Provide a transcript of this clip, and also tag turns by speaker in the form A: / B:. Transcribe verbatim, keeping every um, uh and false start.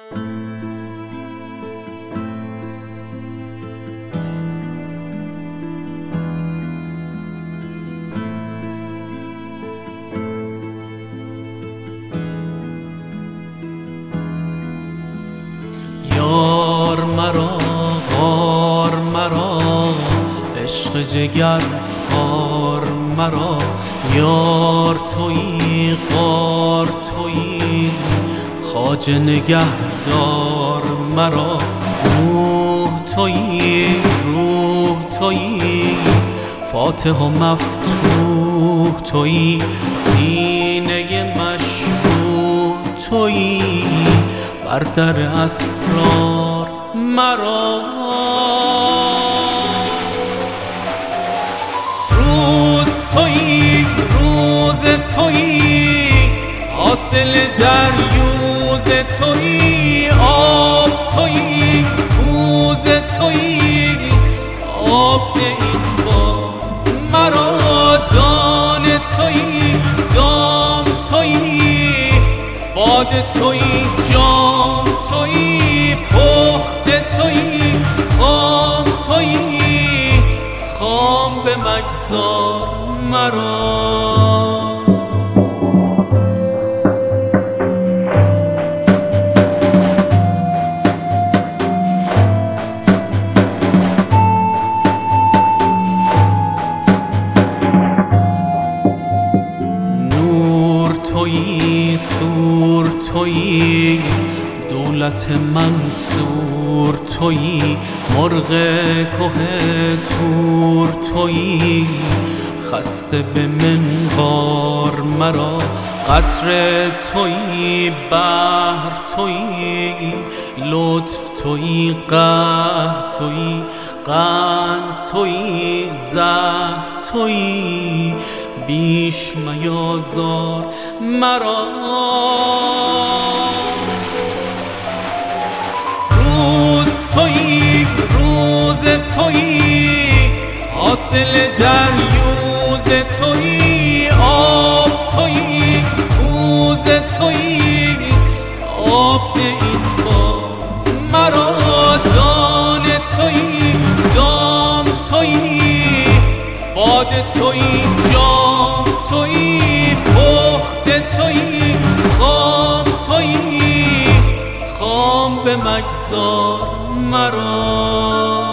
A: یار مرا غار مرا عشق جگر خار مرا، یار تویی غار تویی خواجه نگهدار مرا، روح تویی روح تویی فاتح و مفتوح تویی، سینه مشروح تویی بر در اسرار مرا. روز تویی روز تویی حاصل دریوز تویی، آب تویی کوز تویی آب ده این بار مرا، دان تویی دام تویی باد تویی جام تویی، پخت تویی خام تویی خام به مگذار مرا. تویی سور تویی دولت منصور تویی، مرغ که تور تویی خسته به منقار مرا، قطره تویی بحر تویی لطف تویی قهر تویی، قند تویی زهر تویی بیش میازار مرا. روز تویی روز تویی حاصل دریوز تویی، آب تویی کوز تویی آب ده این بار مرا، دان تویی دام تویی باد تویی جام تویی، پخت تویی خام تویی خام به مگذار مرا.